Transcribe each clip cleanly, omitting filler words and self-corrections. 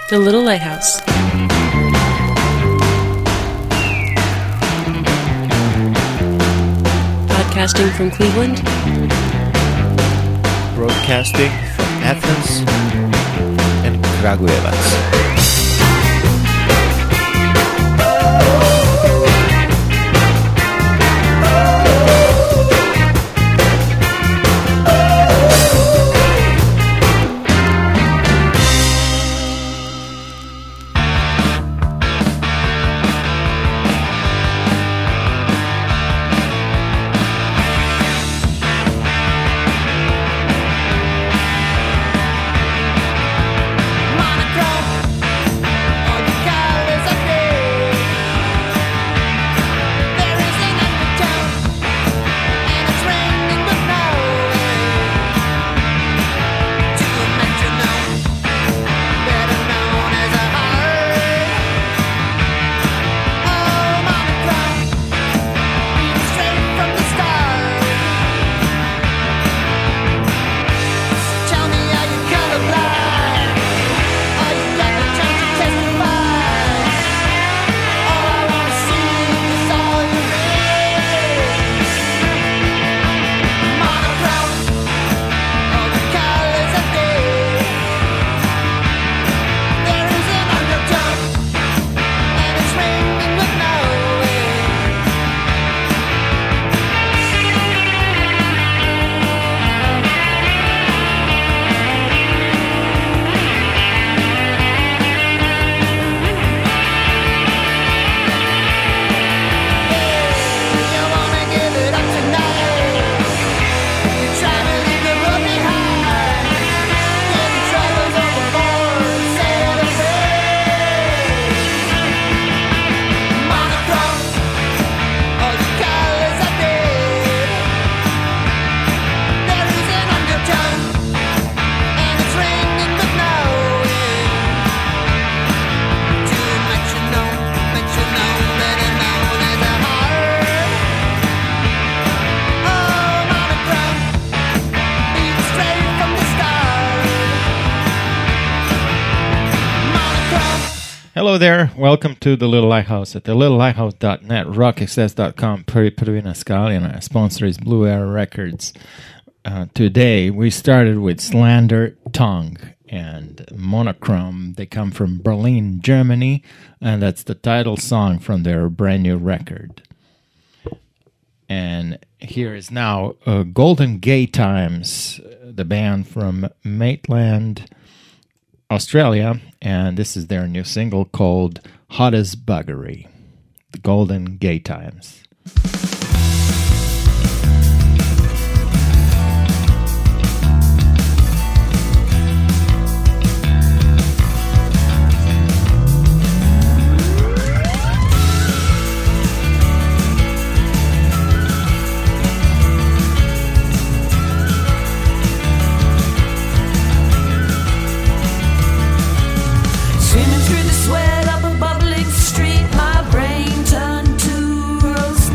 The Little Lighthouse. Podcasting from Cleveland. Broadcasting from Athens and Kragujevac. Hello there, welcome to The Little Lighthouse at thelittlelilighthouse.net, rockexcess.com, Prvina Skalina. Our sponsor is Blue Air Records. Today we started with Slander Tongue and Monochrome. They come from Berlin, Germany, and that's the title song from their brand new record. And here is now Golden Gay Times, the band from Maitland, Australia, and this is their new single called Hot as Buggery, the Golden Gay Times. Sweat up a bubbling street, my brain turned to roast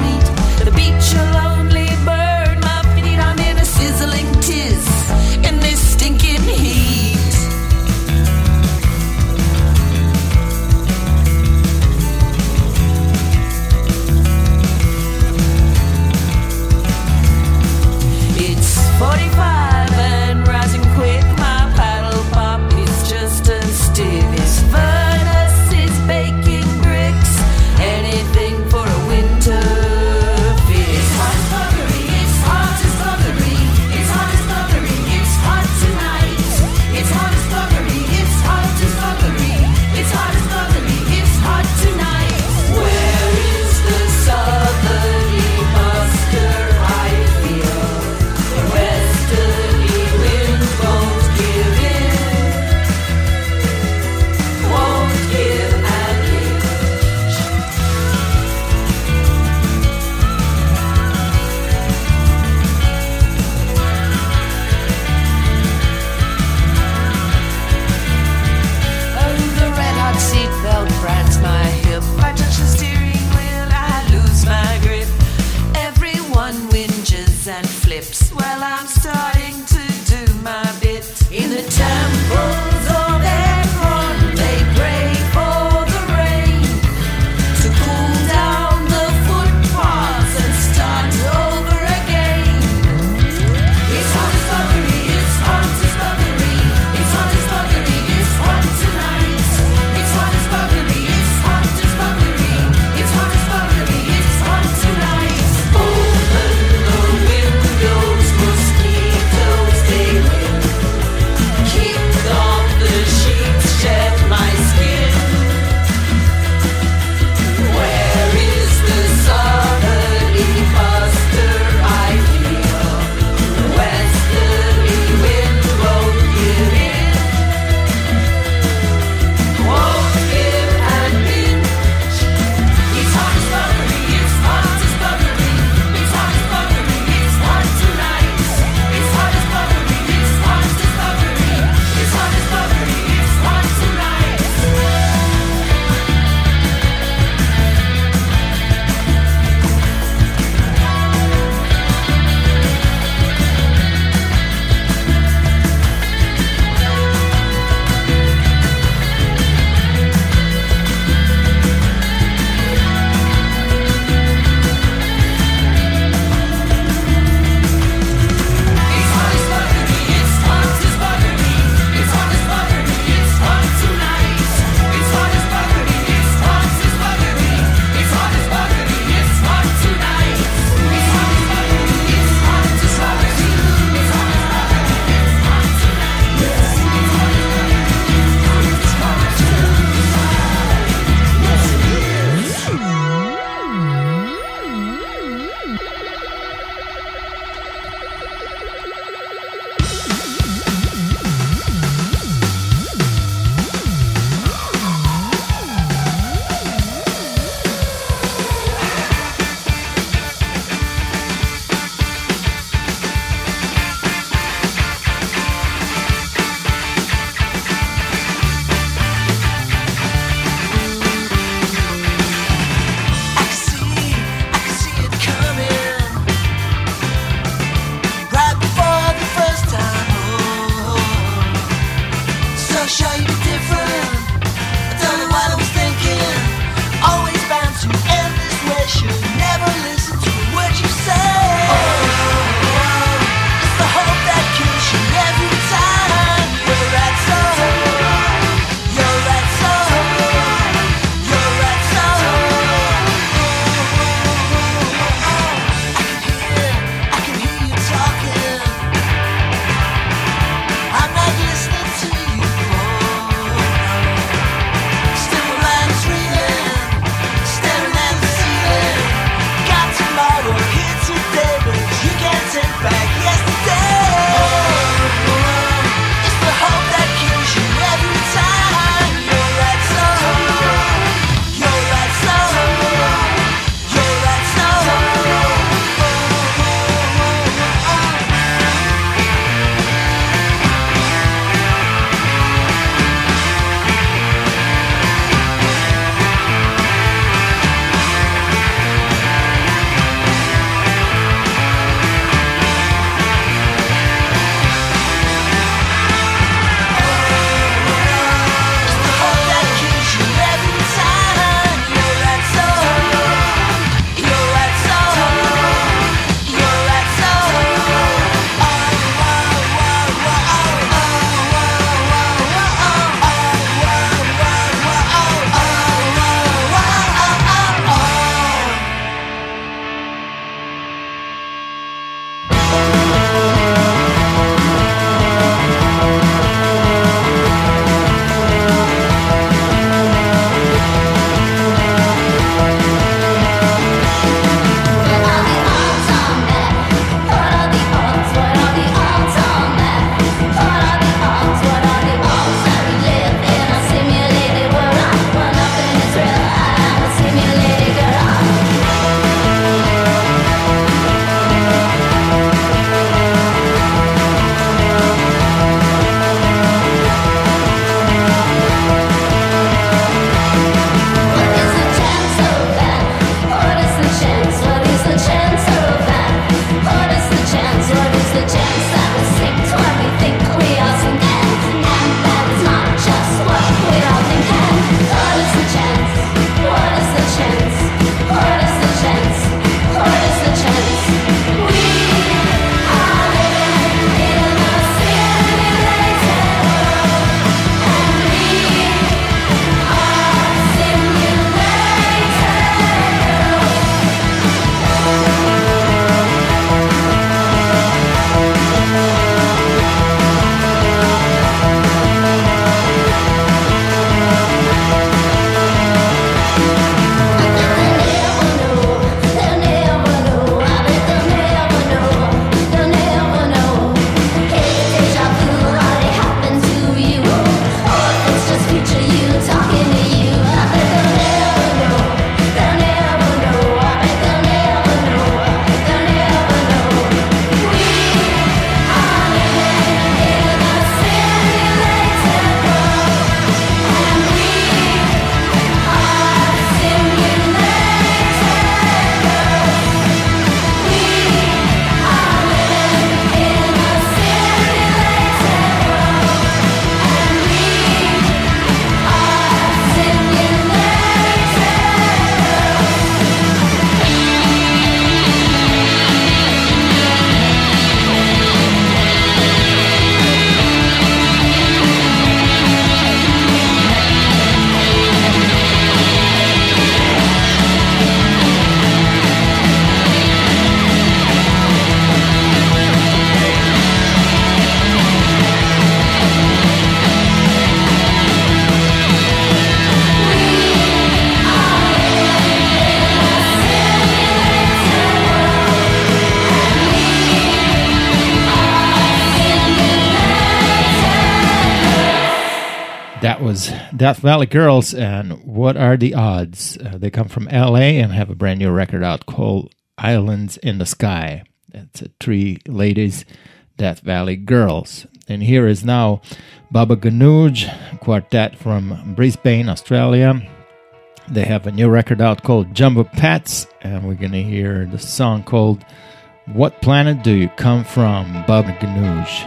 was Death Valley Girls, and What Are the Odds? They come from LA and have a brand new record out called Islands in the Sky. It's 3 ladies, Death Valley Girls. And here is now Baba Ganoush Quartet from Brisbane, Australia. They have a new record out called Jumbo Pats, and we're going to hear the song called What Planet Do You Come From, Baba Ganoush.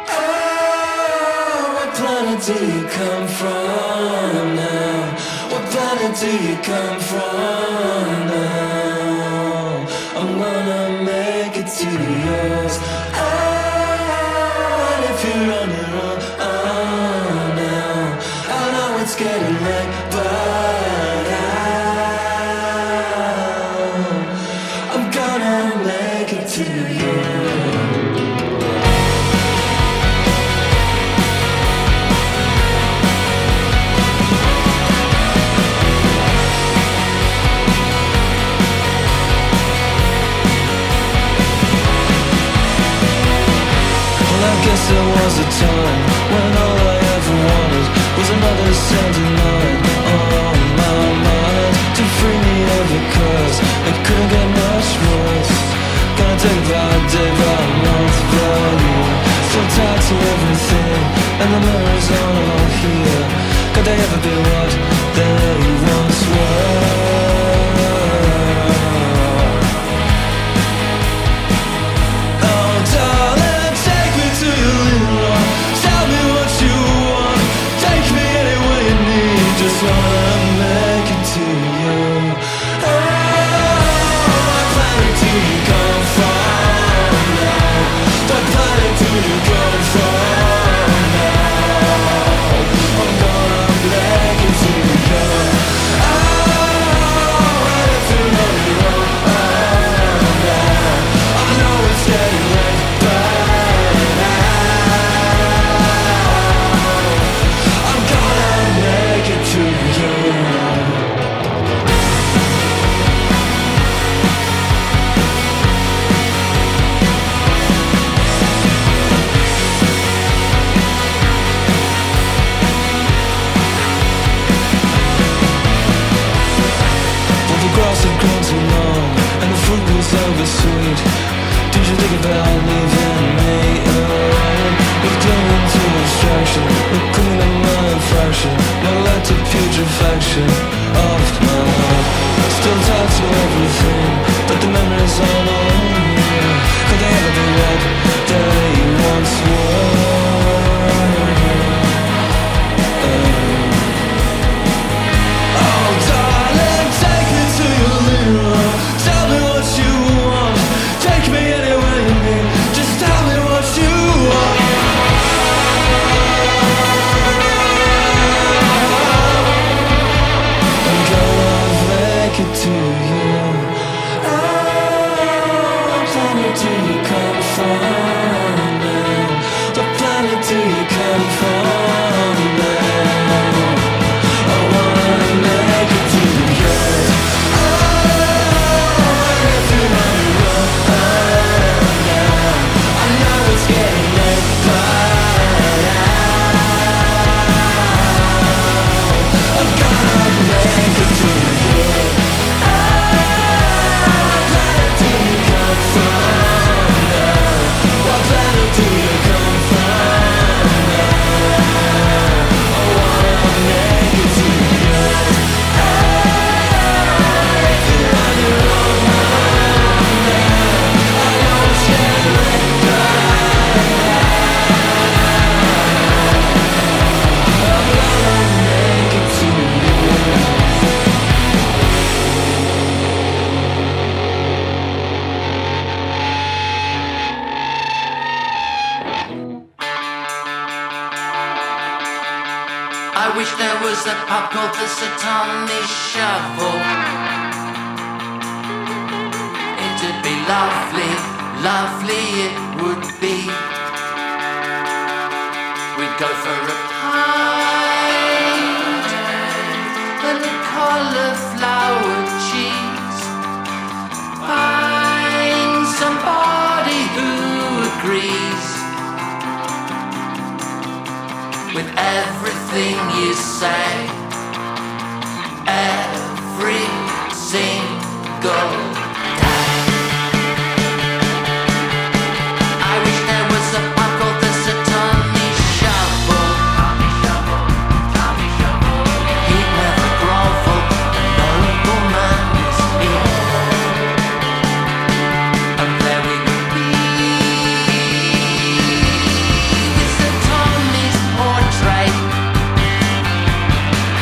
What planet do you come from now? What planet do you come from now? I'm gonna make it to yours. And if you're on your own, now I know it's getting late, but I'm gonna make it to you. There was a time when all I ever wanted was another Sunday night on my mind to free me every curse. It couldn't get much worse. Gonna take by day by month value. Still tied to everything, and the memories aren't all here. Could they ever be what they once were? Oh, darling, just wanna make it to you. Oh, what planet do you come from now? What planet do you come from now? I'm gonna make it to you. Oh, and if you know you're wrong now, I know it's getting late, but I'm gonna make it to you. Well, the grass had grown too long, and the fruit was oversweet. Did you think about leaving me alone? With clinging to abstraction, with cleaning my infraction, my led to putrefaction of my life. Still tied to everything, but the memories aren't all here. Could they ever be what they once were? Oh, darling, take me to your living room. Tell me what you want. Take me anywhere you need. Just tell me what you want. I'm gonna make it to you. Oh, what planet do you come from now? What planet do you come from now? I wanna make it to you. Oh, and if you know you're wrong now, I know it's getting late, but I'm gonna make it to you. Oh, what planet do you come from now? What planet do you come from now? I wanna make it to you. Oh, if you're on your own now, I know it's getting late, but I'm gonna make it to you. I wish there was a pub called the Satani Shuffle. It'd be lovely, lovely it would be. We'd go for a pint and a cauliflower cheese. Find somebody who agrees with everything everything you say, every single day. I wish there was a pub called the Tommy Shovel. He'd never grovel, a noble man's ear, and there we would be. It's the Tommy's portrait,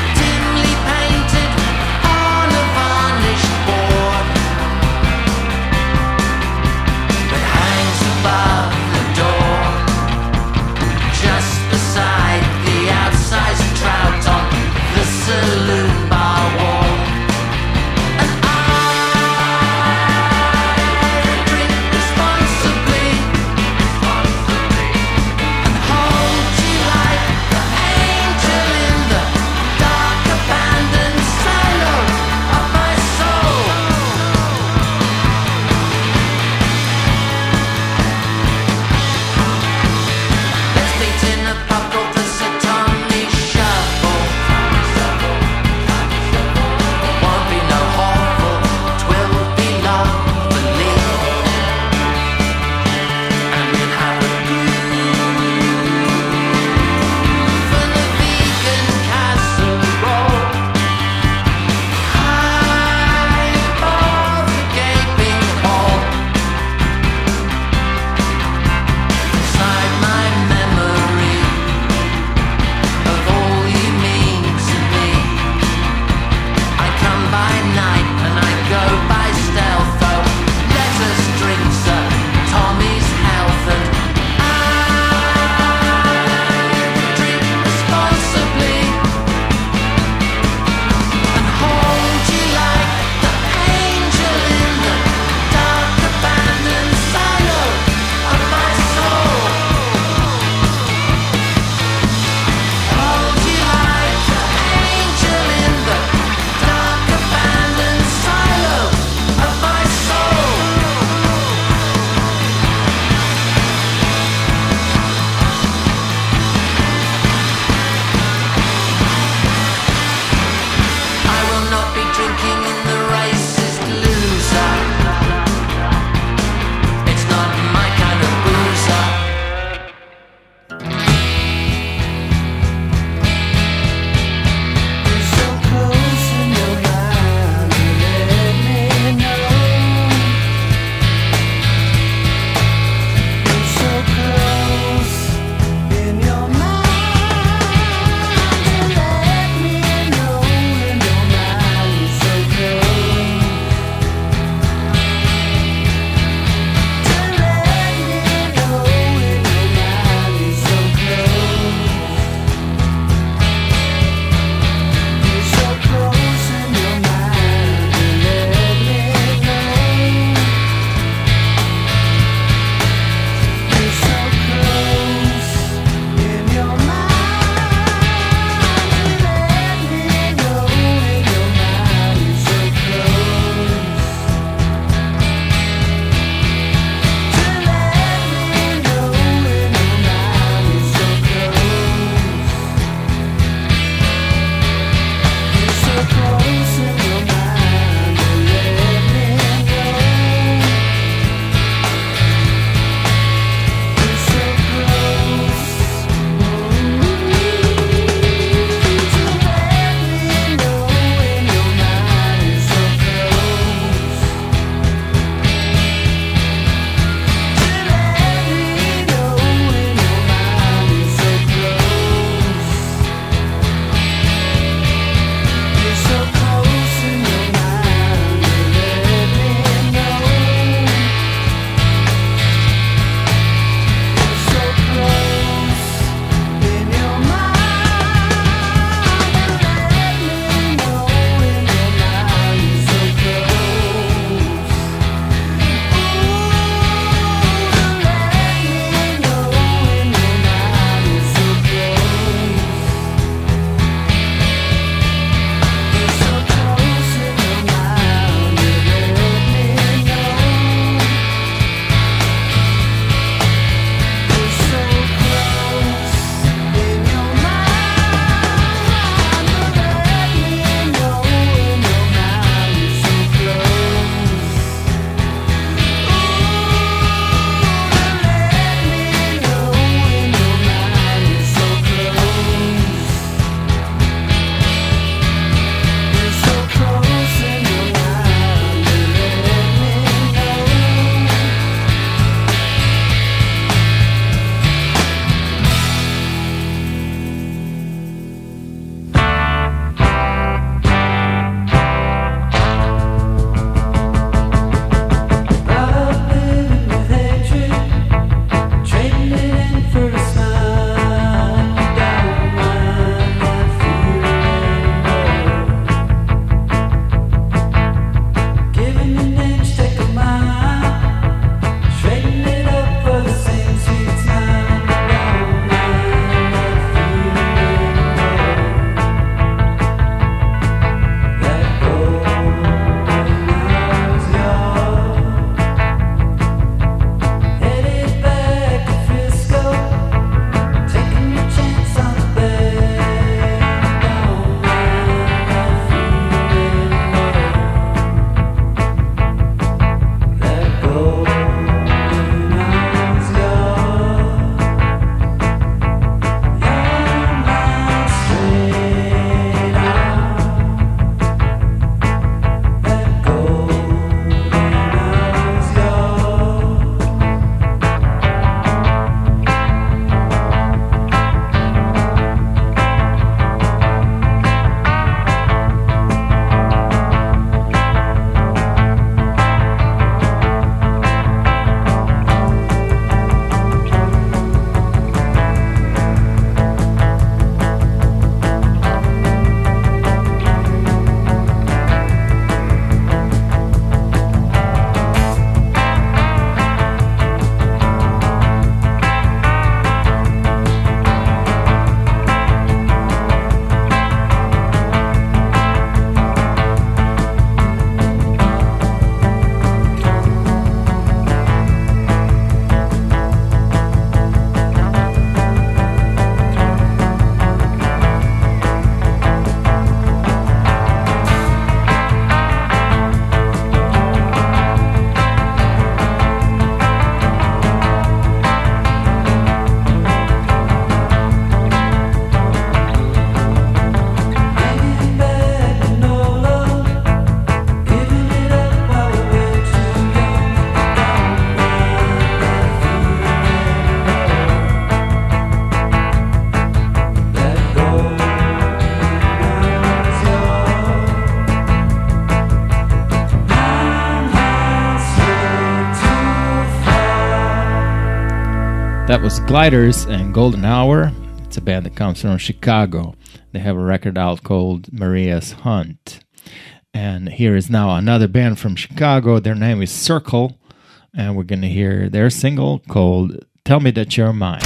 That was Gliders and Golden Hour. It's a band that comes from Chicago. They have a record out called Maria's Hunt. And here is now another band from Chicago. Their name is Circle. And we're going to hear their single called Tell Me That You're Mine.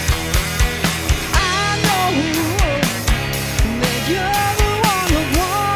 You're the one I want.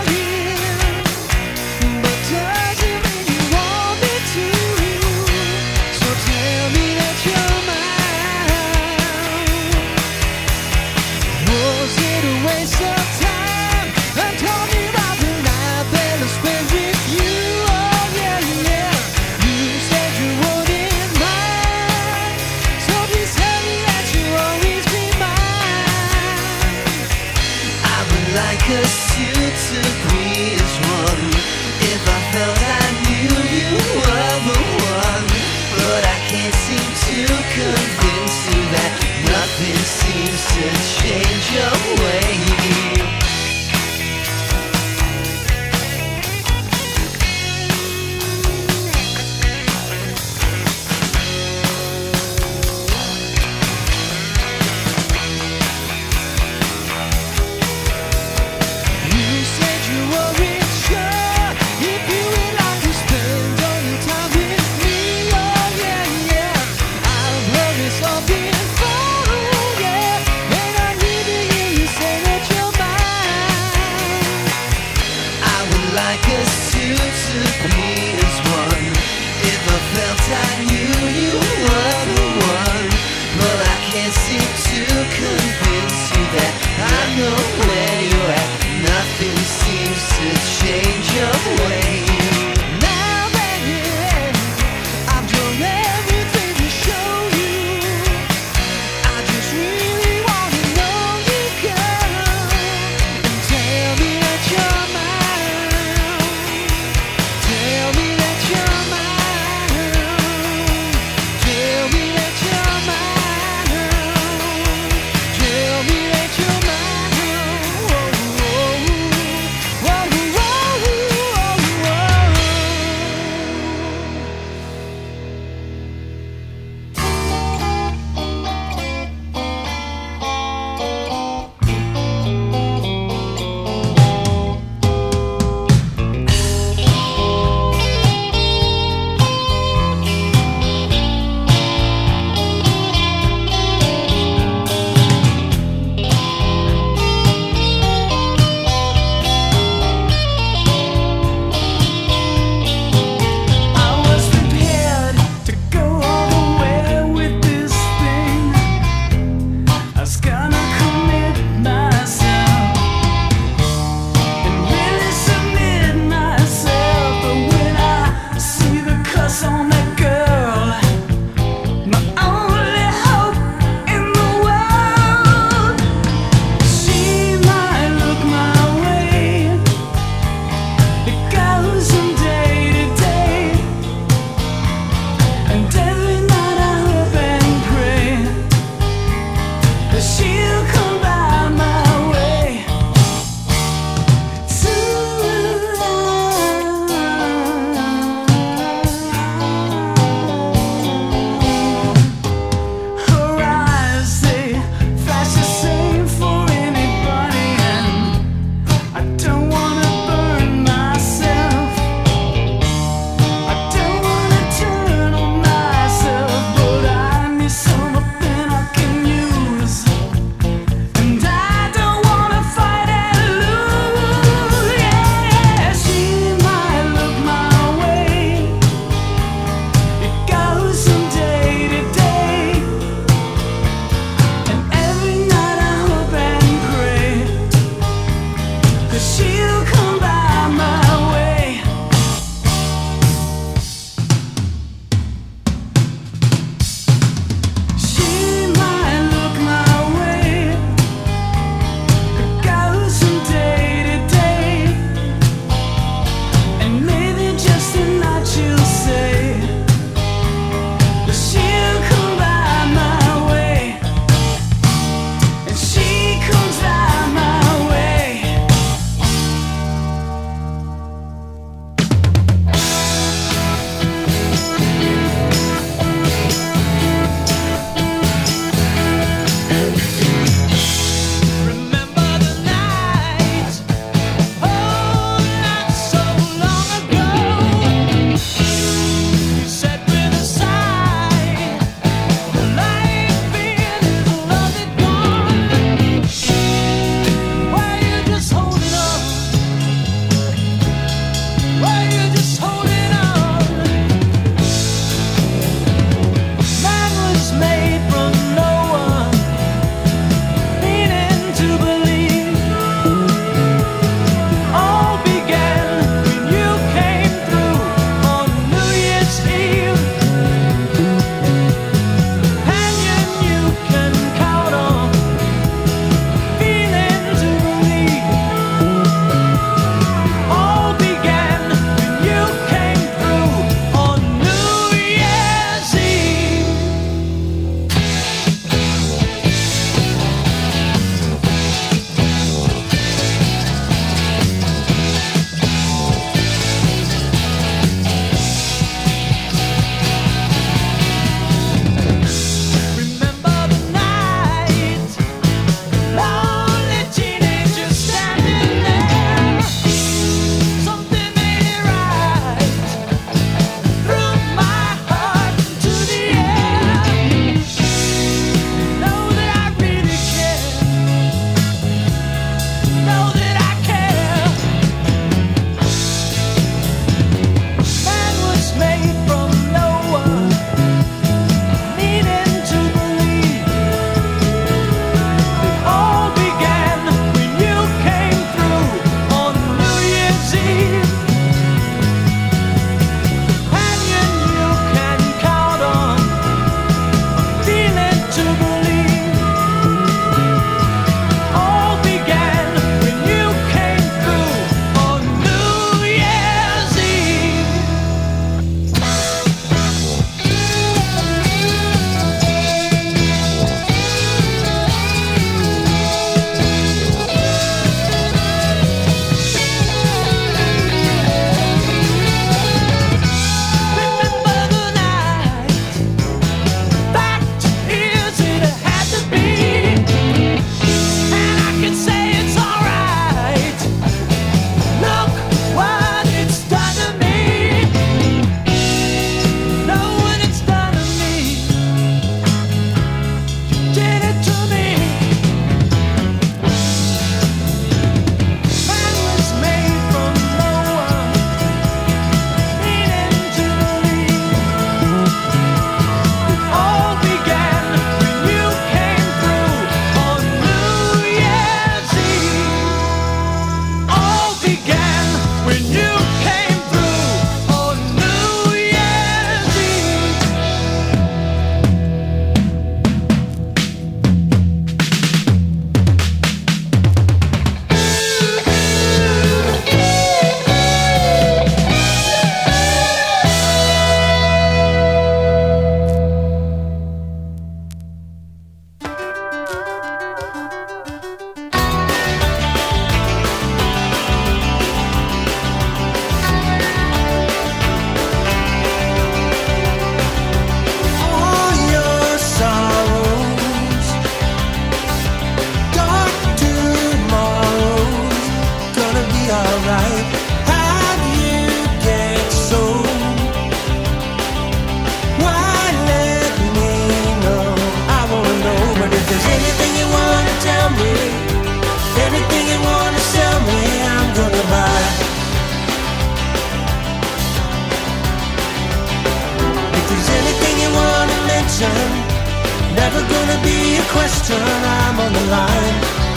connection. Never gonna be a question. I'm on the line,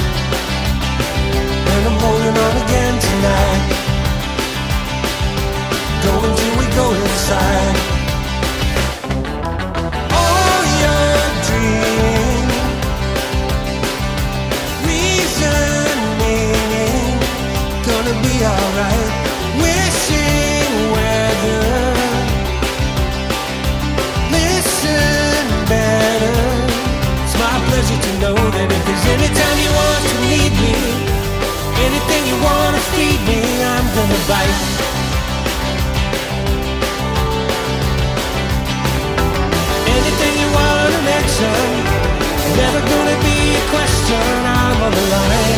and I'm holding on again tonight. Go until we go inside. All your dreams, reasoning, gonna be alright. Wishing weather, listen better. It's my pleasure to know that if there's any time you want to need me, anything you wanna feed me, I'm gonna bite. Anything you wanna mention, never gonna be a question. I'm on the line,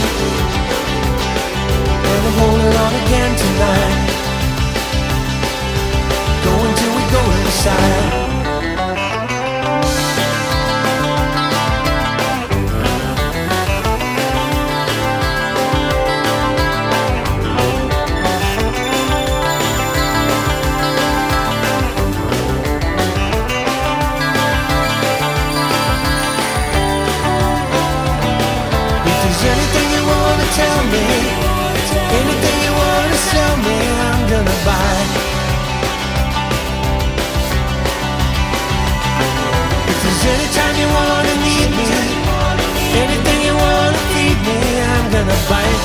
and I'm holding on again tonight. Go until we go inside. Anything you wanna tell me, anything you wanna sell me, I'm gonna buy. If there's any time you wanna need me, anything you wanna feed me, I'm gonna bite.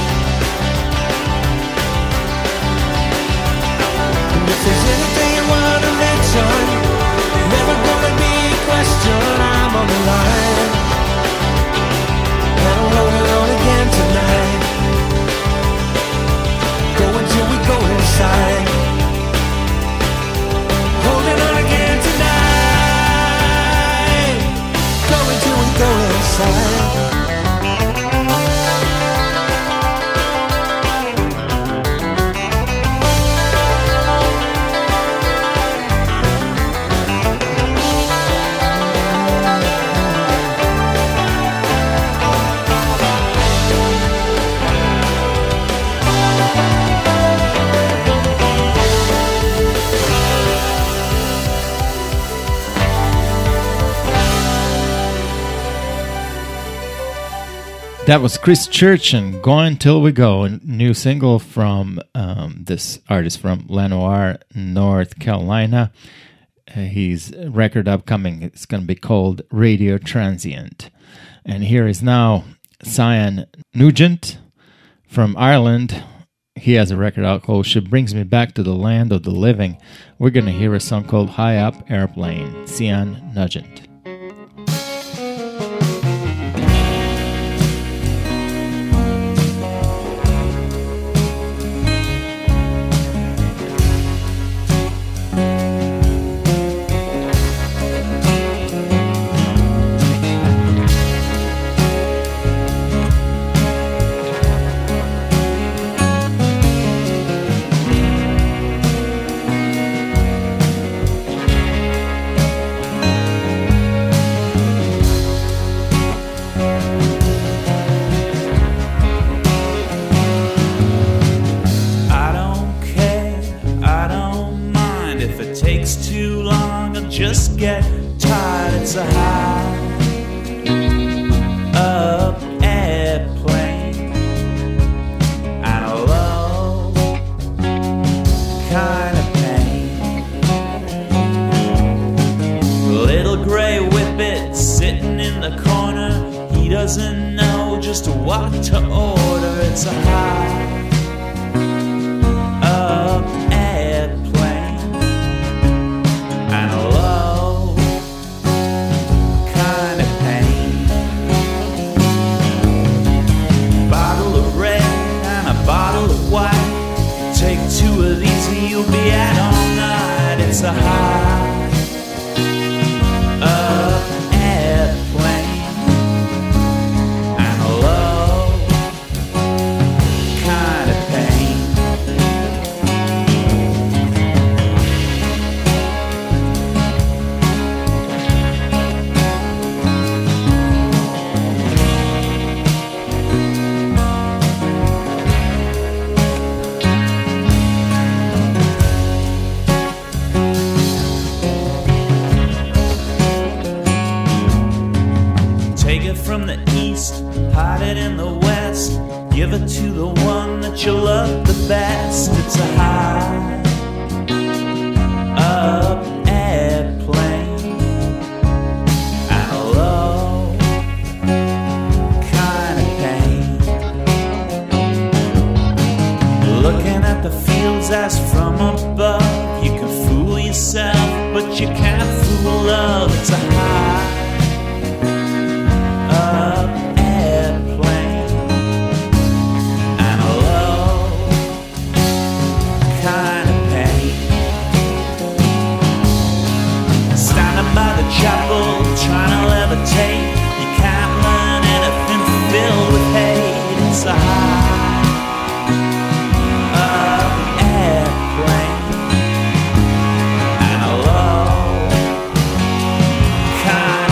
And if there's anything you wanna mention, never gonna be a question. I'm on the line, and I'm holding on again tonight. Go until we go inside. Holding on again tonight. Go until we go inside. That was Chris Church and Going Till We Go, a new single from this artist from Lenoir, North Carolina. His record upcoming, it's going to be called Radio Transient. And here is now Cyan Nugent from Ireland. He has a record out called She Brings Me Back to the Land of the Living. We're going to hear a song called High Up Airplane, Cyan Nugent. Just get tired, it's a high up airplane and a low kind of pain. Little grey whippet sitting in the corner, he doesn't know just what to order. It's a high up airplane and a low kind of pain. Bottle of red and a bottle of white. Take two of these and you'll be out all night. It's a high up airplane and a low kind of pain. from the east, hide it in the west. Give it to the one that you love the best. It's a high up airplane and a low kind of pain. Looking at the fields as from above, you can fool yourself, but you can't fool love. It's a high up airplane and a low kind of pain. Standing by the chapel, trying to levitate. You can't learn anything filled with hate. It's a high up airplane and a low kind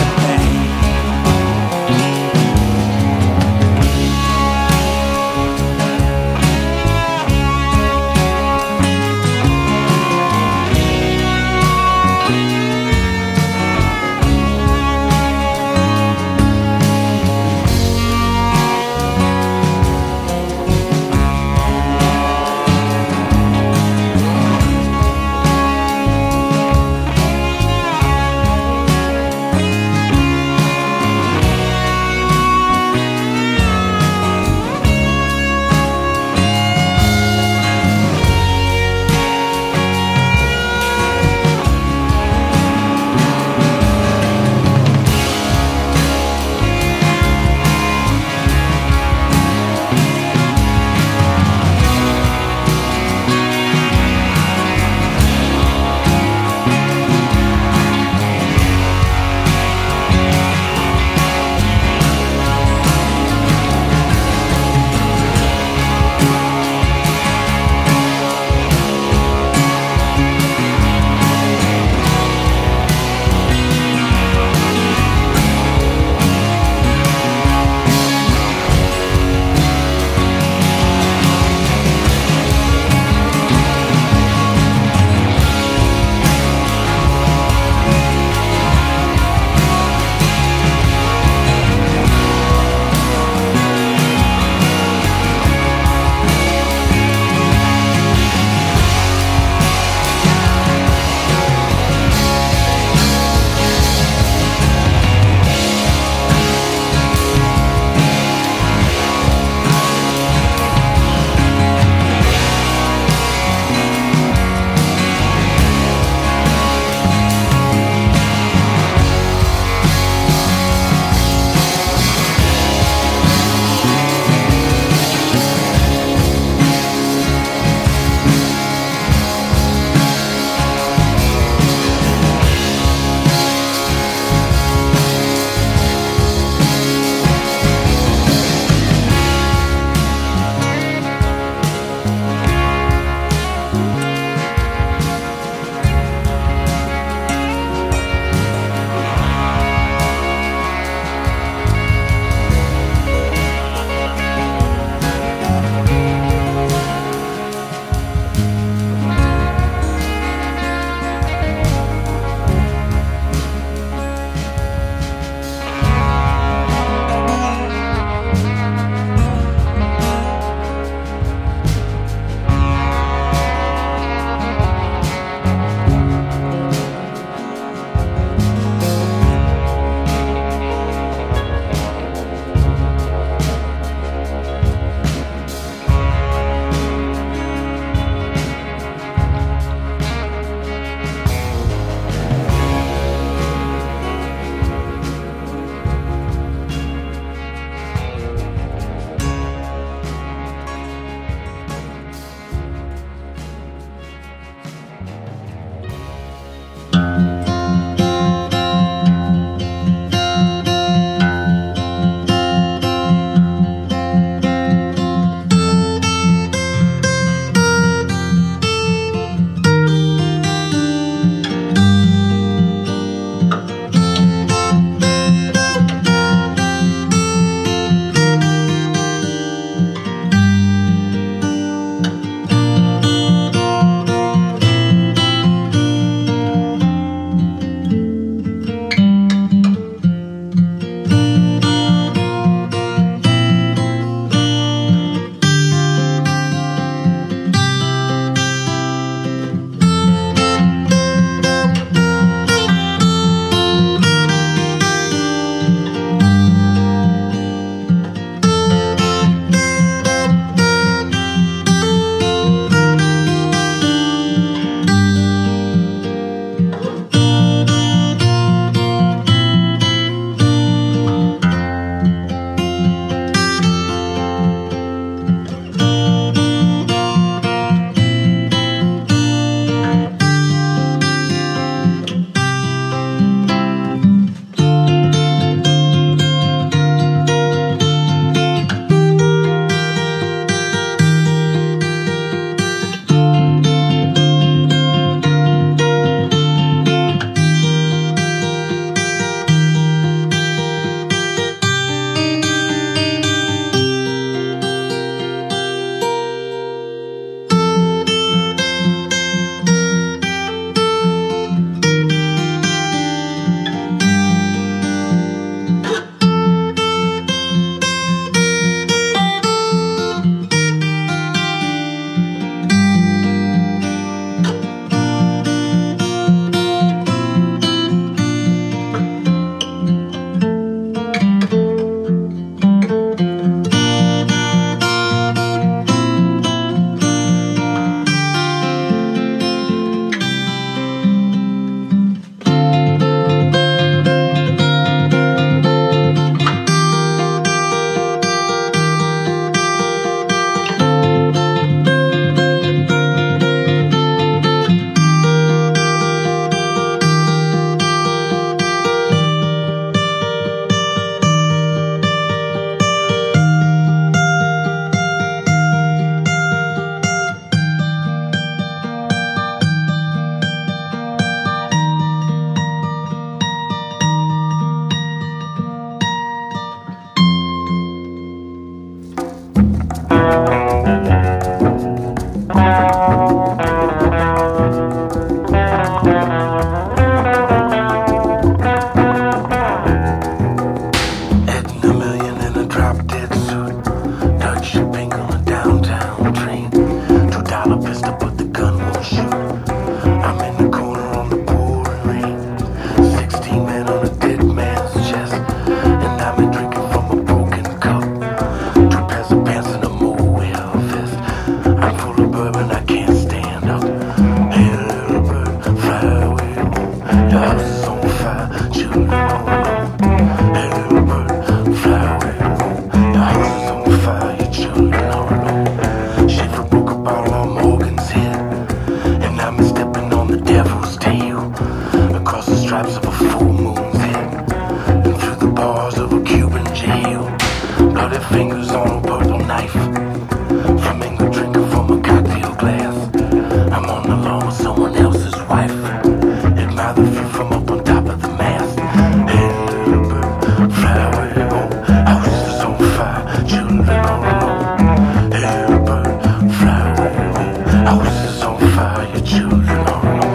fire, children all alone. Hey, little bird, fly away. Your house is on fire, your children all alone. Shiver broke a bottle on Morgan's head, and I'm stepping on the devil's tail, across the stripes of a full moon's head, and through the bars of a Cuban jail. Bloody fingers on a purple knife, flamingo drinking from a cocktail glass. I'm on the lawn with someone else's wife. Admire the view from up on top of the mast. Hey, little bird, fly away home. House is on fire, children all alone. Hey, little bird, fly away home. House is on fire, your children all alone.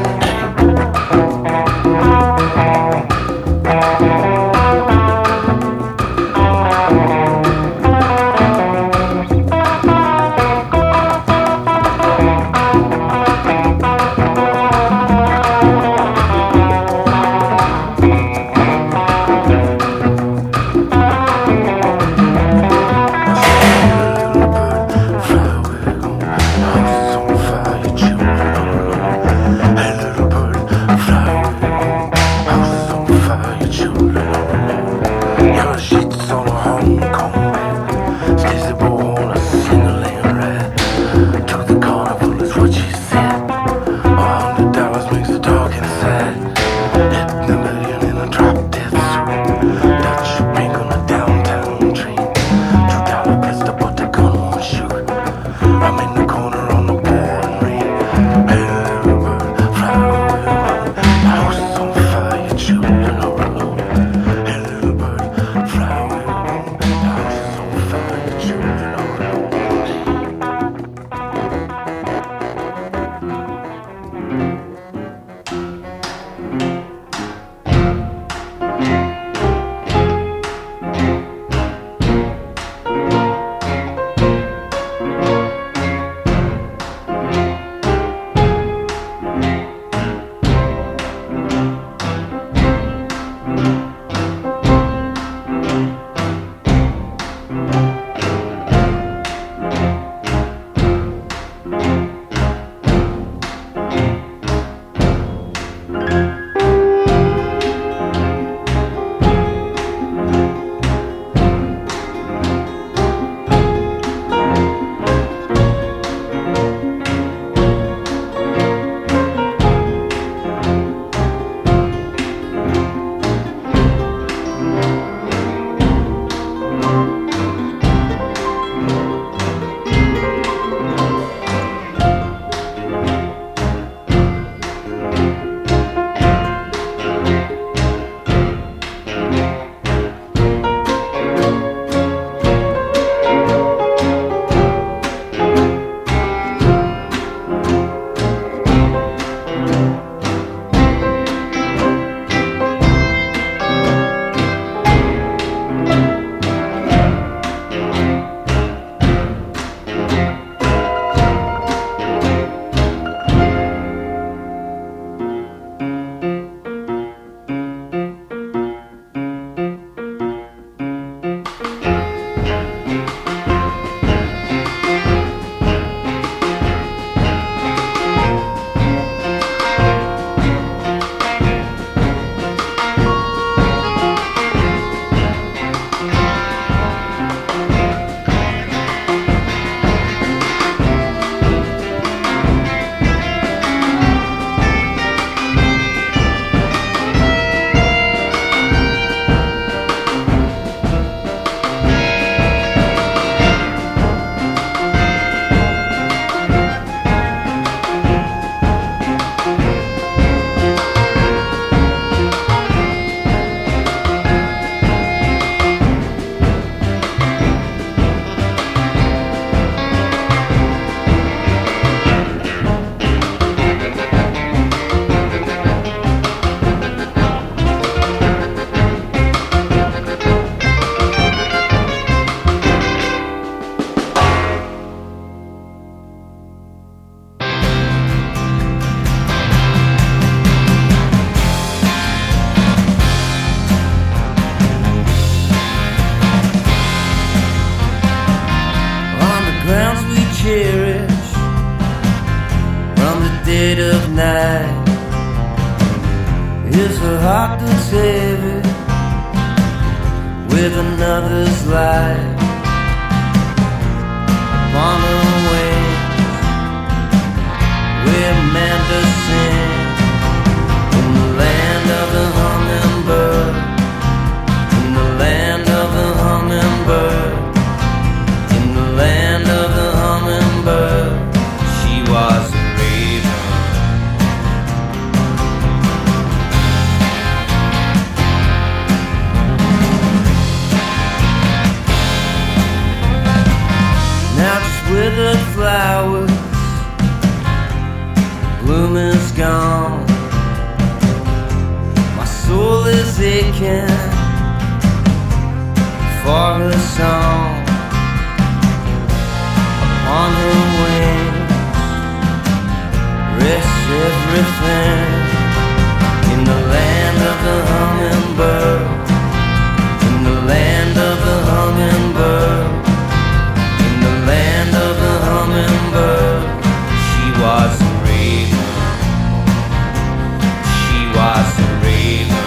Is her heart that's heavy with another's life upon her wings? Where man does sing in the land of the hummingbird, in the land of the hummingbird, in the land of the hummingbird. She was a raven. Now just withered flowers, bloom is gone. My soul is aching for her song. On her wings rests everything in the land of the hummingbird, in the land of the hummingbird, in the land of the hummingbird. She was a raven. She was a raven.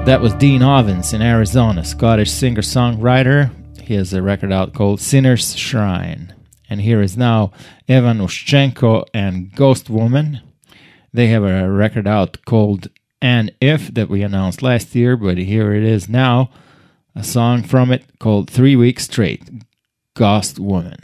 That was Dean Ovens in Arizona, Scottish singer-songwriter. He has a record out called Sinner's Shrine. And here is now Evan Ushchenko and Ghost Woman. They have a record out called And If that we announced last year, but here it is now. A song from it called 3 Weeks Straight, Ghost Woman.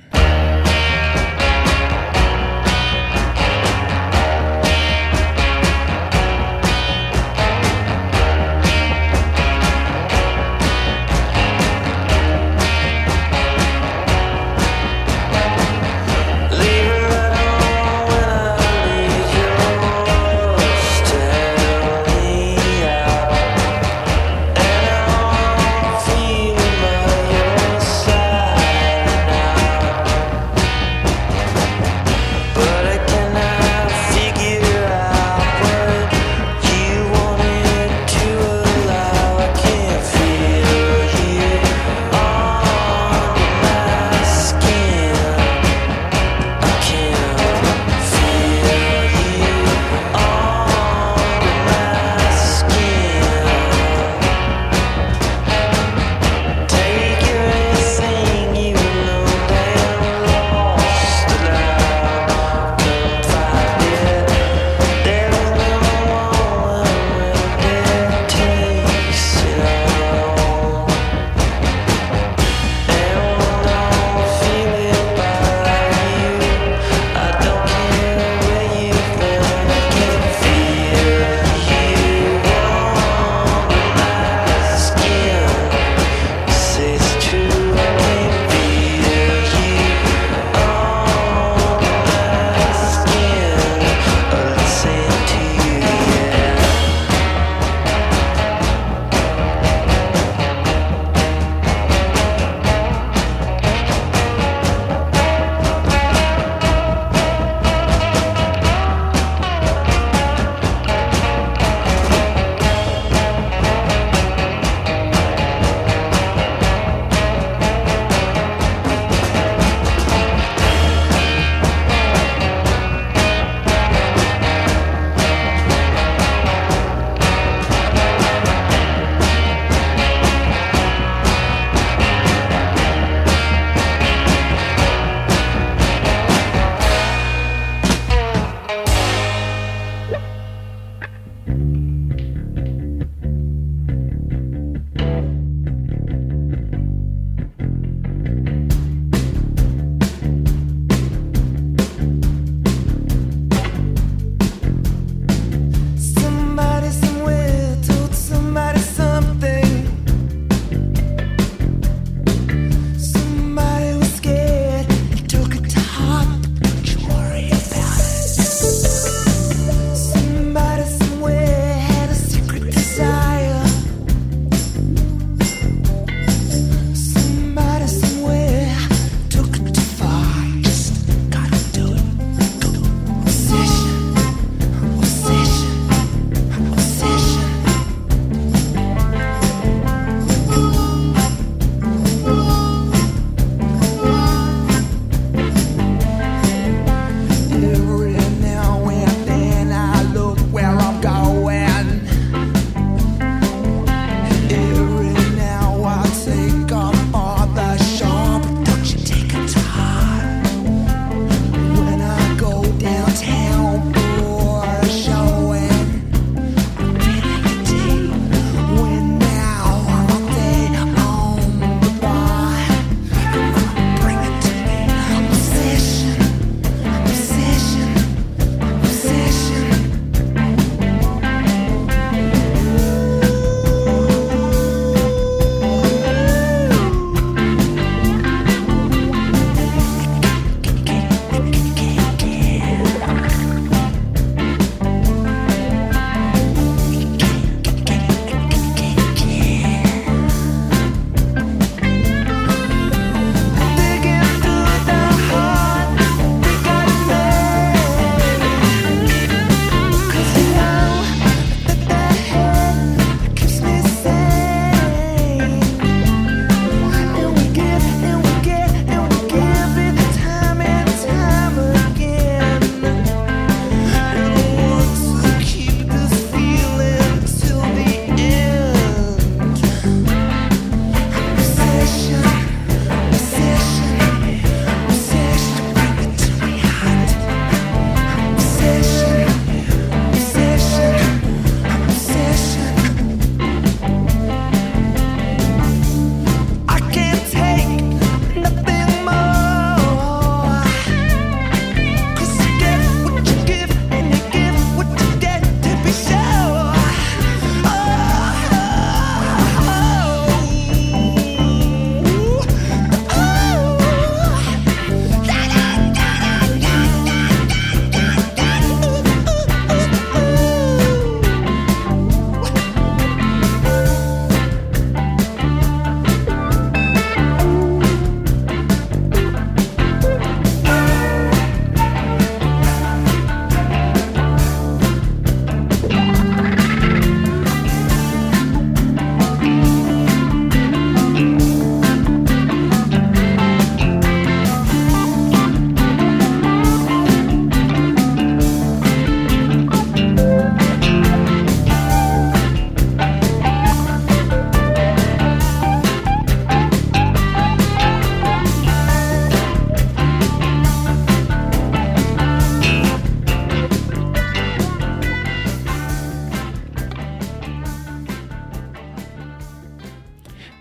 Feel my side now.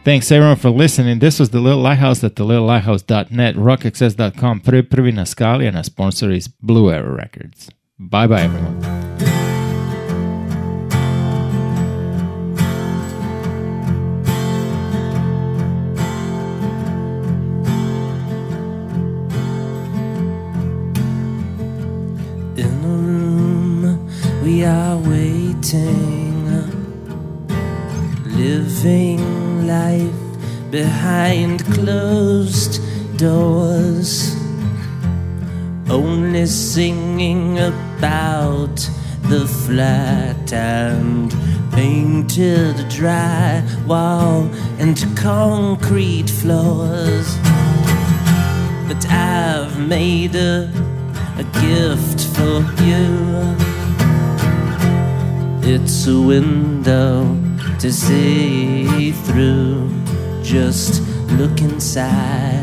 Thanks everyone for listening. This was The Little Lighthouse at thelittlelighthouse.net, rockaccess.com, prvi na skali, a na sponsor is Blue Arrow Records. Bye-bye, everyone. In a room we are waiting, living life behind closed doors, only singing about the flat and painted dry wall and concrete floors. But I've made a gift for you. It's a window to see through. Just look inside.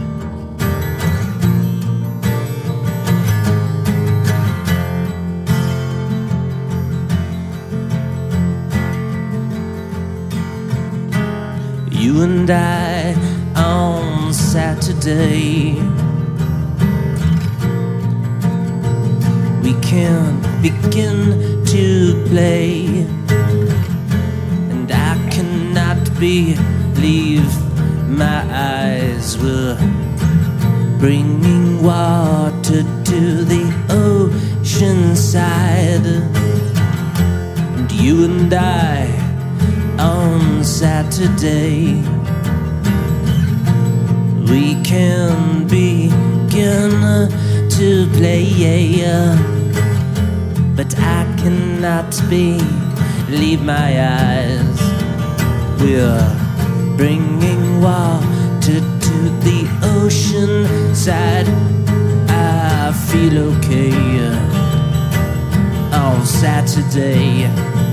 You and I on Saturday, we can begin to play, and I cannot believe my eyes were bringing water to the ocean side. And you and I on Saturday, we can begin to play, but I cannot believe my eyes. We're bringing water to the ocean side. I feel okay on Saturday.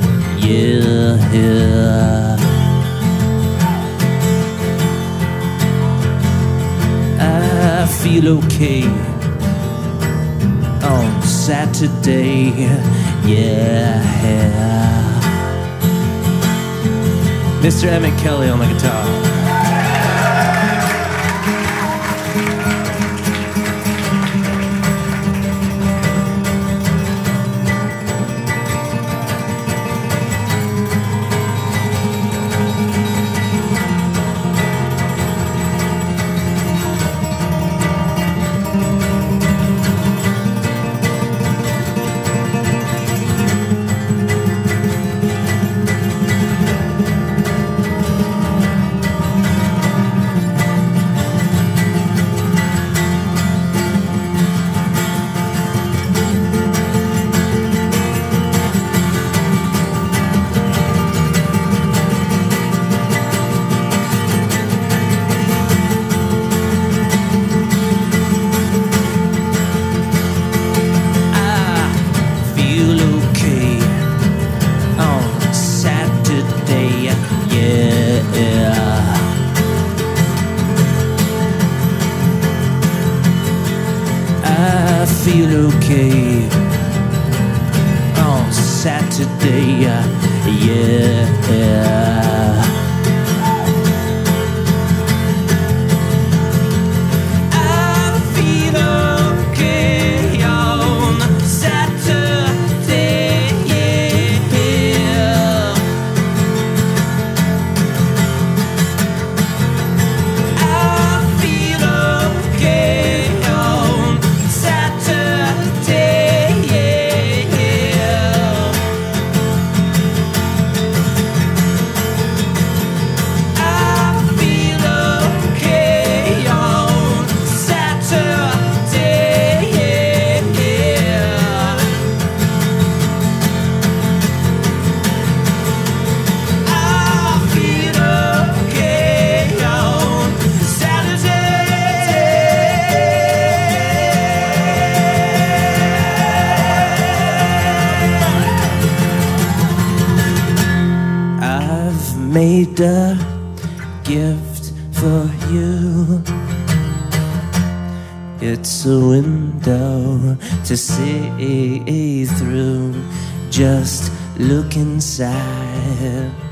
Yeah. I feel okay on Saturday. Yeah. Mr. Emmett Kelly on the guitar. Feel okay on Saturday, yeah. I feel okay on Saturday, yeah. I feel okay on Saturday, yeah. I feel okay on Saturday, yeah. I feel okay on Saturday. I've made a gift for you. It's a window to see through. Just look inside.